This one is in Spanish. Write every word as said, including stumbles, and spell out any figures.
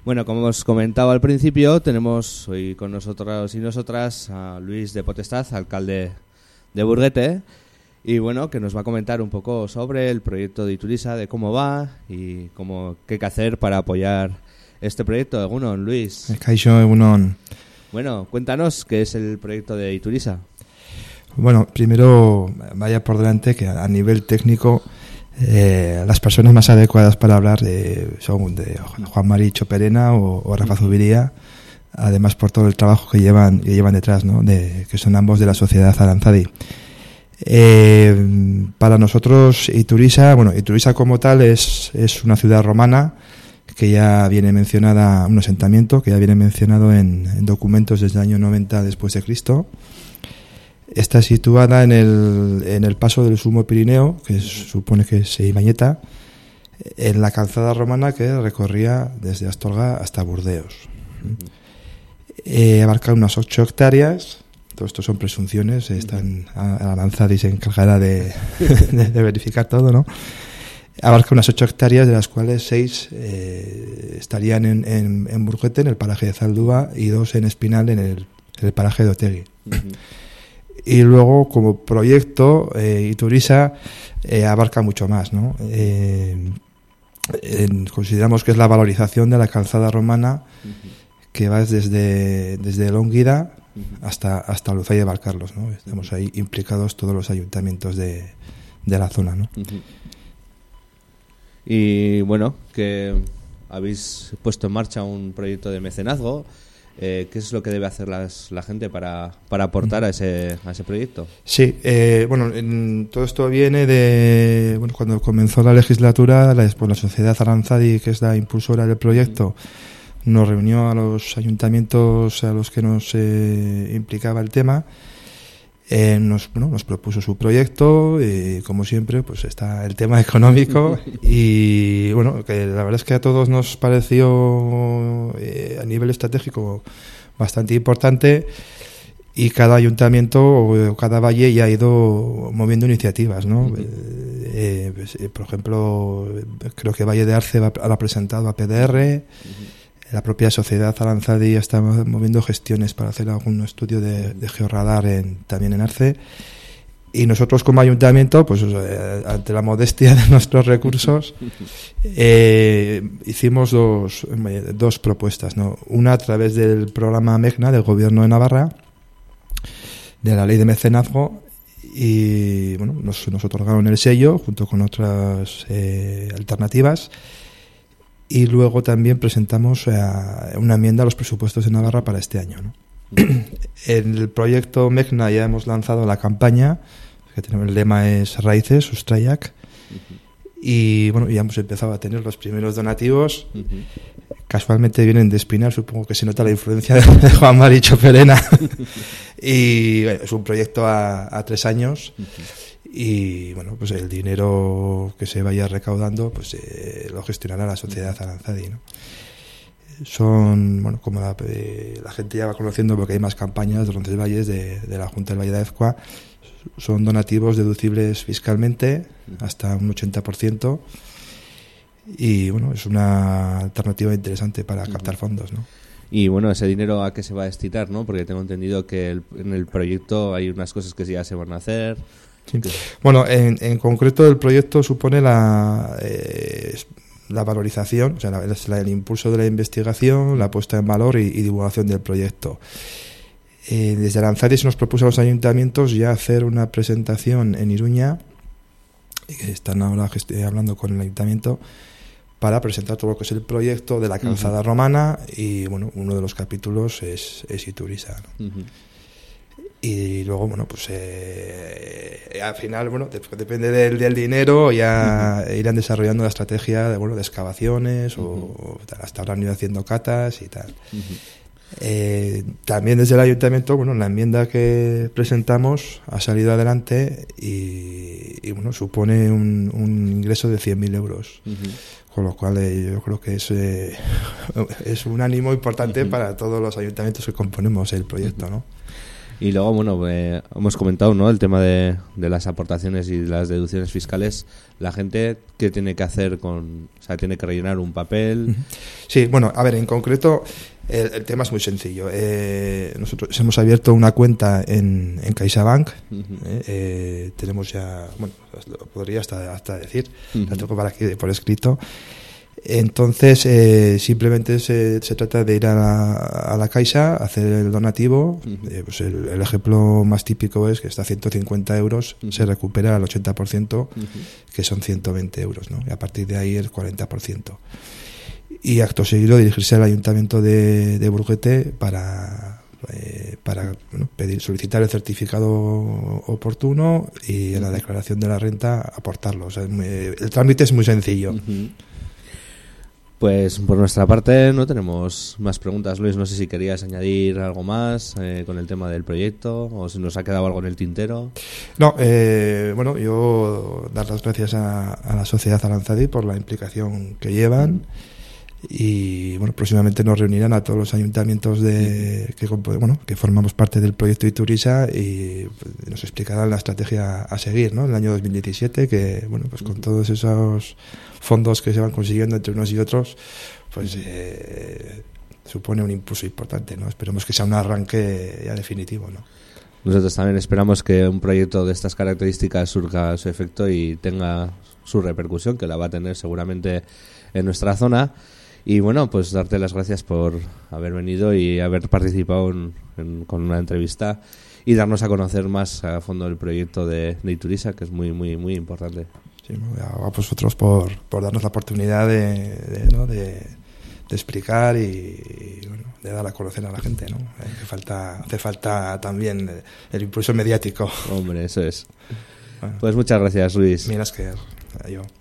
Bueno, como os comentaba al principio, tenemos hoy con nosotros y nosotras a Luis de Potestad, alcalde de Burguete, y bueno, que nos va a comentar un poco sobre el proyecto de Iturisa, de cómo va y cómo qué hay que hacer para apoyar este proyecto. Egunon, Luis. Kaixo, egunon. Bueno, cuéntanos qué es el proyecto de Iturisa. Bueno, primero vaya por delante que a nivel técnico eh, las personas más adecuadas para hablar eh, son de Juan Mari Choperena o, o Rafa Zubiría, además por todo el trabajo que llevan que llevan detrás, ¿no? De, que son ambos de la sociedad Aranzadi. Eh, para nosotros Iturisa, bueno, Iturisa como tal es, es una ciudad romana que ya viene mencionada, un asentamiento que ya viene mencionado en, en documentos desde el año noventa después de Cristo. Está situada en el, en el paso del Sumo Pirineo, que se supone que es Ibañeta, en la calzada romana que recorría desde Astorga hasta Burdeos. Eh, abarca unas ocho hectáreas. Todo esto son presunciones, están Aranzadi se encargará de, de, de verificar todo, ¿no? Abarca unas ocho hectáreas, de las cuales seis eh, estarían en, en, en Burguete, en el paraje de Zaldúa, y dos en Espinal, en el, en el paraje de Otegui. Uh-huh. Y luego, como proyecto, eh, Iturisa eh, abarca mucho más, ¿no? Eh, en, consideramos que es la valorización de la calzada romana, uh-huh, que va desde, desde Lónguida hasta hasta Luzay de Valcarlos, ¿no? Estamos ahí implicados todos los ayuntamientos de, de la zona, ¿no? Uh-huh. Y bueno, que habéis puesto en marcha un proyecto de mecenazgo. Eh, ¿Qué es lo que debe hacer las, la gente para, para aportar a ese, a ese proyecto? Sí, eh, bueno, en, todo esto viene de, bueno, cuando comenzó la legislatura, la, pues, la sociedad Aranzadi, que es la impulsora del proyecto, nos reunió a los ayuntamientos a los que nos eh, implicaba el tema, eh, nos, bueno, nos propuso su proyecto y, como siempre, pues está el tema económico y bueno, que la verdad es que a todos nos pareció eh, a nivel estratégico bastante importante, y cada ayuntamiento o cada valle ya ha ido moviendo iniciativas, ¿no? Uh-huh. eh, pues, eh, por ejemplo, creo que Valle de Arce ha, ha presentado a P D R. Uh-huh. La propia sociedad Aranzadi está moviendo gestiones para hacer algún estudio de, de georradar en, también en Arce. Y nosotros como ayuntamiento, pues eh, ante la modestia de nuestros recursos, eh, hicimos dos, dos propuestas, ¿no? Una a través del programa MECNA del Gobierno de Navarra, de la Ley de Mecenazgo, y bueno, nos, nos otorgaron el sello junto con otras eh, alternativas. Y luego también presentamos eh, una enmienda a los presupuestos de Navarra para este año, ¿no? En el proyecto MECNA ya hemos lanzado la campaña, que tenemos, el lema es Raíces, Sustrayac, uh-huh, y bueno, ya hemos empezado a tener los primeros donativos. Uh-huh. Casualmente vienen de Espinal, supongo que se nota la influencia de Juan Mari Choperena. Y bueno, es un proyecto a, a tres años. Uh-huh. Y bueno, pues el dinero que se vaya recaudando, pues eh, lo gestionará la sociedad Aranzadi, ¿no? Son, bueno, como la, eh, la gente ya va conociendo, porque hay más campañas de Roncesvalles, de, de la Junta del Valle de Aezcua, son donativos deducibles fiscalmente hasta un ochenta por ciento, y bueno, es una alternativa interesante para captar fondos, ¿no? Y bueno, ese dinero ¿a qué se va a destinar, no? Porque tengo entendido que el, en el proyecto hay unas cosas que ya se van a hacer. Sí. Bueno, en, en concreto el proyecto supone la eh, la valorización, o sea, la, la, el impulso de la investigación, la puesta en valor y, y divulgación del proyecto. Eh, desde Aranzadi se nos propuso a los ayuntamientos ya hacer una presentación en Iruña, que están ahora hablando con el ayuntamiento, para presentar todo lo que es el proyecto de la calzada uh-huh, romana, y bueno, uno de los capítulos es, es Iturisa, ¿no? Uh-huh. Y luego, bueno, pues eh, al final, bueno, de, depende del, del dinero, ya uh-huh, irán desarrollando la estrategia de, bueno, de excavaciones, uh-huh, o hasta ahora han ido haciendo catas y tal. Uh-huh. Eh, también desde el ayuntamiento, bueno, la enmienda que presentamos ha salido adelante y, y bueno, supone un, un ingreso de cien mil euros. Uh-huh. Con lo cual eh, yo creo que es, eh, es un ánimo importante uh-huh, para todos los ayuntamientos que componemos el proyecto, ¿no? Y luego, bueno, eh, hemos comentado, ¿no?, el tema de, de las aportaciones y las deducciones fiscales. La gente, ¿qué tiene que hacer con...? O sea, ¿tiene que rellenar un papel? Sí, bueno, a ver, en concreto, el, el tema es muy sencillo. Eh, nosotros hemos abierto una cuenta en, en CaixaBank. Uh-huh. eh, eh, tenemos ya... Bueno, lo podría hasta, hasta decir. Uh-huh. La tengo para aquí por escrito. Entonces, eh, simplemente se, se trata de ir a la, a la Caixa, hacer el donativo. Uh-huh. eh, pues el, el ejemplo más típico es que está a ciento cincuenta euros, uh-huh. se recupera al ochenta por ciento, uh-huh. que son ciento veinte euros, ¿no? Y a partir de ahí el cuarenta por ciento. Y acto seguido dirigirse al Ayuntamiento de, de Burguete para, eh, para bueno, pedir, solicitar el certificado oportuno y en la declaración de la renta aportarlo. O sea, el trámite es muy sencillo. Uh-huh. Pues por nuestra parte no tenemos más preguntas. Luis, no sé si querías añadir algo más eh, con el tema del proyecto o si nos ha quedado algo en el tintero. No, eh, bueno, yo dar las gracias a, a la Sociedad Aranzadi por la implicación que llevan y bueno, próximamente nos reunirán a todos los ayuntamientos de que bueno que formamos parte del proyecto Iturisa y nos explicarán la estrategia a seguir, ¿no?, en el año dos mil diecisiete, que bueno, pues con todos esos fondos que se van consiguiendo entre unos y otros, pues eh, supone un impulso importante, ¿no? Esperemos que sea un arranque ya definitivo, ¿no? Nosotros también esperamos que un proyecto de estas características surja su efecto y tenga su repercusión, que la va a tener seguramente en nuestra zona. Y bueno, pues darte las gracias por haber venido y haber participado en, en, con una entrevista y darnos a conocer más a fondo el proyecto de, de Iturisa, que es muy, muy, muy importante. Sí, a vosotros por, por darnos la oportunidad de, de, ¿no? de, de explicar y, y bueno, de dar a conocer a la gente, ¿no? Eh, que falta, hace falta también el impulso mediático. Hombre, eso es. Bueno. Pues muchas gracias, Luis. Mira, es que yo.